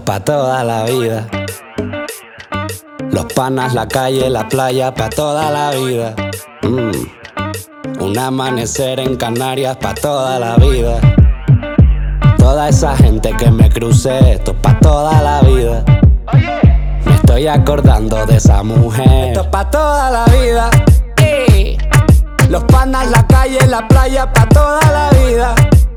pa' toda la vida. Los panas, la calle, la playa, pa' toda la vida. Un amanecer en Canarias, pa' toda la vida. Toda esa gente que me crucé, esto es pa' toda la vida. Me estoy acordando de esa mujer, esto es pa' toda la vida. Los panas, la calle, la playa, pa' toda la vida.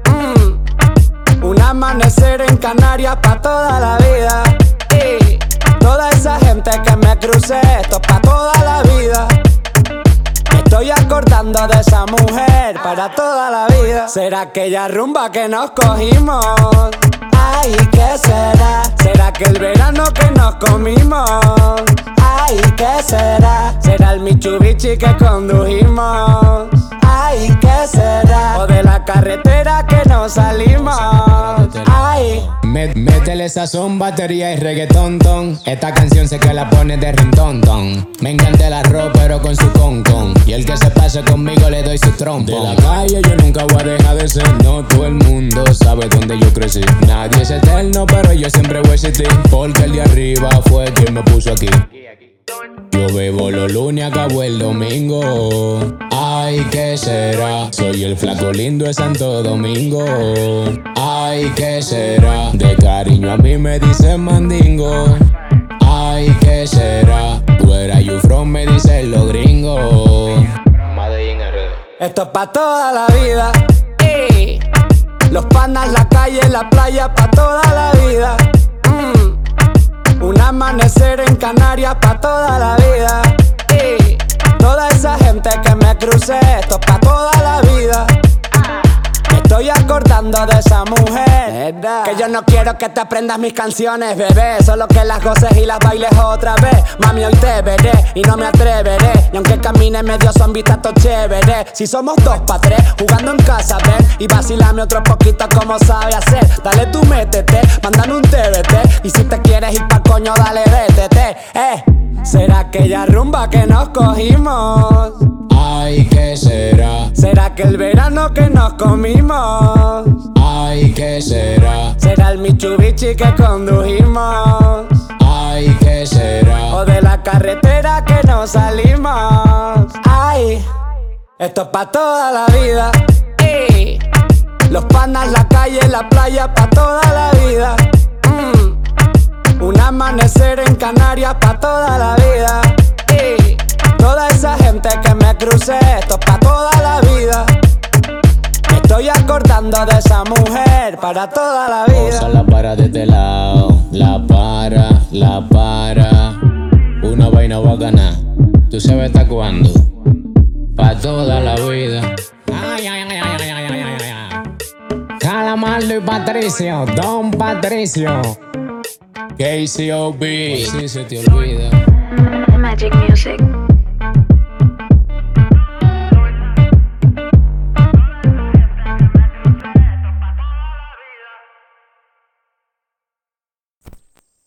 Un amanecer en Canarias, pa' toda la vida. Toda esa gente que me crucé, esto es pa' toda la vida. Me estoy acordando de esa mujer para toda la vida. ¿Será aquella rumba que nos cogimos? Ay, ¿qué será? ¿Será que el verano que nos comimos? Ay, ¿qué será? ¿Será el Mitsubishi que condujimos? Ay, ¿qué será? ¿O de la carretera que nos salimos? Ay. Métele sazón, batería y reggaetón, ton. Esta canción sé que la pone de rington, ton. Me encanta el arroz, pero con su con. Y el que se pase conmigo le doy su trompo. De la calle yo nunca voy a dejar de ser. No todo el mundo sabe dónde yo crecí. Nadie es eterno, pero yo siempre voy a existir. Porque el de arriba fue quien me puso aquí. Yo bebo los lunes, acabo el domingo. Ay, ¿qué será? Soy el flaco lindo de Santo Domingo. Ay, ¿qué será? De cariño a mí me dicen mandingo. Ay, ¿qué será? Where are you from? Me dicen los gringos. Esto es pa' toda la vida. Los panas, la calle, la playa, pa' toda la vida. Un amanecer en Canarias, pa' toda la vida. Toda esa gente que me crucé, esto es pa' toda la vida. Me estoy acordando de esa mujer. Que yo no quiero que te aprendas mis canciones, bebé. Solo que las goces y las bailes otra vez. Mami, hoy te veré y no me atreveré. Y aunque camine medio zombie, está todo chévere. Si somos 2 pa' 3, jugando en casa, ven. Y vacilame otro poquito como sabe hacer. Dale tú, métete, mándame un TBT. Y si te quieres ir pa' coño, dale, vétete. ¿Será aquella rumba que nos cogimos? Ay, ¿qué será? ¿Será que el verano que nos comimos? Ay, ¿qué será? ¿Será el Mitsubishi que condujimos? Ay, ¿qué será? ¿O de la carretera que nos salimos? Ay, esto es pa' toda la vida. Los panas, la calle, la playa, pa' toda la vida. Un amanecer en Canarias, pa' toda la vida. Toda esa gente que me crucé, esto es pa' toda la vida. Me estoy acordando de esa mujer para toda la vida. Osa la para de este lado, la para. Una vaina bacana, tú sabes hasta cuándo. Pa' toda la vida. Calamardo y Patricio, Don Patricio. KCOB. Si se te olvida. Magic Music.